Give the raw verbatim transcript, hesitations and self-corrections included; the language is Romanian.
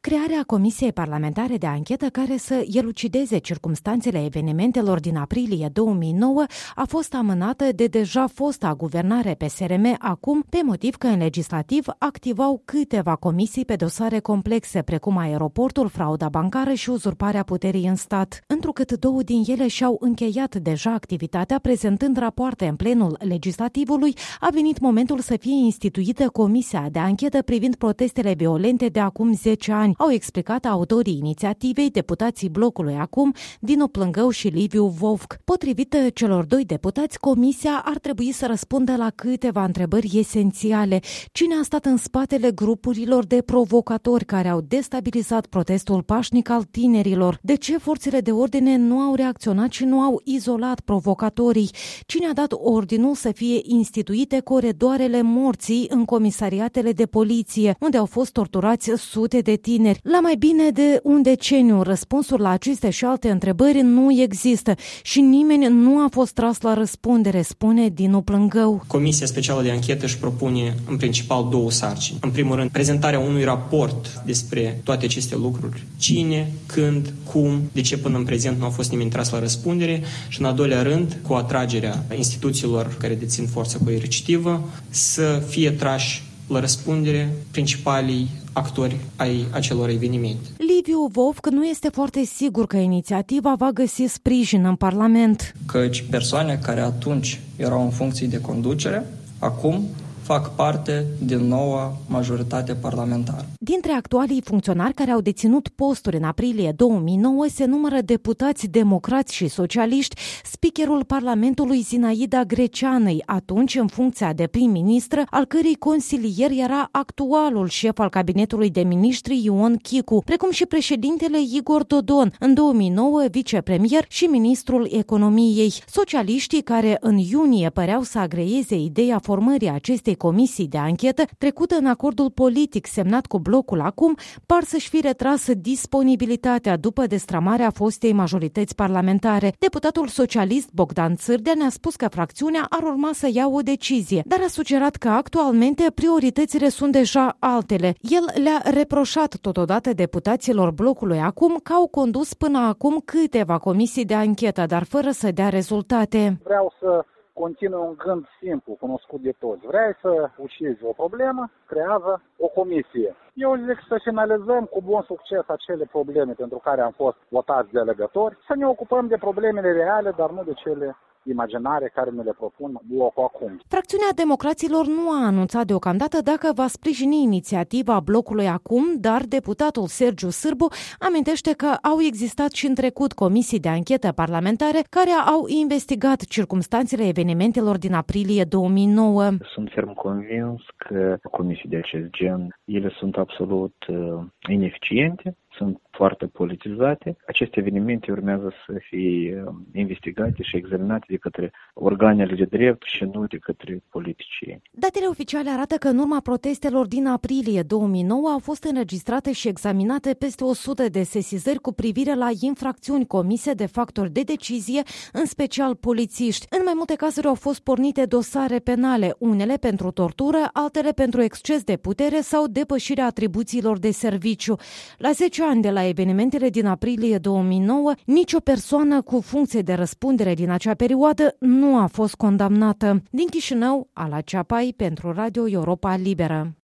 Crearea Comisiei Parlamentare de Anchetă care să elucideze circumstanțele evenimentelor din aprilie două mii nouă a fost amânată de deja fosta guvernare P S R M acum pe motiv că în legislativ activau câteva comisii pe dosare complexe precum aeroportul, frauda bancară și uzurparea puterii în stat. Întrucât două din ele și-au încheiat deja activitatea prezentând rapoarte în plenul legislativului, a venit momentul să fie instituită Comisia de Anchetă privind protestele violente de acum zece ani, au explicat autorii inițiativei, deputații blocului Acum, Dinu Plângău și Liviu Vovc. Potrivit celor doi deputați, comisia ar trebui să răspundă la câteva întrebări esențiale. Cine a stat în spatele grupurilor de provocatori care au destabilizat protestul pașnic al tinerilor? De ce forțele de ordine nu au reacționat și nu au izolat provocatorii? Cine a dat ordinul să fie instituite coridoarele morții în comisariatele de poliție, unde au fost torturați sute de tineri? La mai bine de un deceniu, răspunsuri la aceste și alte întrebări nu există și nimeni nu a fost tras la răspundere, spune Dinu Plângău. Comisia Specială de Anchetă își propune în principal două sarcini. În primul rând, prezentarea unui raport despre toate aceste lucruri. Cine, când, cum, de ce până în prezent nu a fost nimeni tras la răspundere și în al doilea rând, cu atragerea instituțiilor care dețin forță coercitivă, să fie trași la răspundere principalii actori ai acelor evenimente. Liviu Vovc nu este foarte sigur că inițiativa va găsi sprijin în Parlament. Căci persoane care atunci erau în funcții de conducere, acum fac parte din noua majoritate parlamentară. Dintre actualii funcționari care au deținut posturi în aprilie două mii nouă se numără deputați democrați și socialiști, speakerul Parlamentului Zinaida Greceanăi, atunci în funcția de prim-ministră, al cărei consilier era actualul șef al cabinetului de miniștri Ion Chicu, precum și președintele Igor Dodon, în două mii nouă vicepremier și ministrul economiei. Socialiștii care în iunie păreau să agreieze ideea formării acestei comisii de anchetă, trecută în acordul politic semnat cu blocul Acum, par să-și fi retras disponibilitatea după destramarea fostei majorități parlamentare. Deputatul socialist Bogdan Țârdea ne-a spus că fracțiunea ar urma să ia o decizie, dar a sugerat că actualmente prioritățile sunt deja altele. El le-a reproșat totodată deputaților blocului Acum că au condus până acum câteva comisii de anchetă, dar fără să dea rezultate. Vreau să continui un gând simplu, cunoscut de toți. Vrei să ucizi o problemă, creează o comisie. Eu zic să finalizăm cu bun succes acele probleme pentru care am fost votați de alegători, să ne ocupăm de problemele reale, dar nu de cele imaginare care ne le propun blocul Acum. Fracțiunea Democraților nu a anunțat deocamdată dacă va sprijini inițiativa blocului Acum, dar deputatul Sergiu Sârbu amintește că au existat și în trecut comisii de anchetă parlamentare care au investigat circumstanțele evenimentelor din aprilie două mii nouă. Sunt ferm convins că comisii de acest gen, ele sunt absolut uh, ineficiente, sunt foarte politizate. Aceste evenimente urmează să fie investigate și examinate de către organele de drept și nu de către politicieni. Datele oficiale arată că în urma protestelor din aprilie două mii nouă au fost înregistrate și examinate peste o sută de sesizări cu privire la infracțiuni comise de factori de decizie, în special polițiști. În mai multe cazuri au fost pornite dosare penale, unele pentru tortură, altele pentru exces de putere sau depășirea atribuțiilor de serviciu. La zece ani de la evenimentele din aprilie două mii nouă, nicio persoană cu funcție de răspundere din acea perioadă nu a fost condamnată. Din Chișinău, Ala Ceapai pentru Radio Europa Liberă.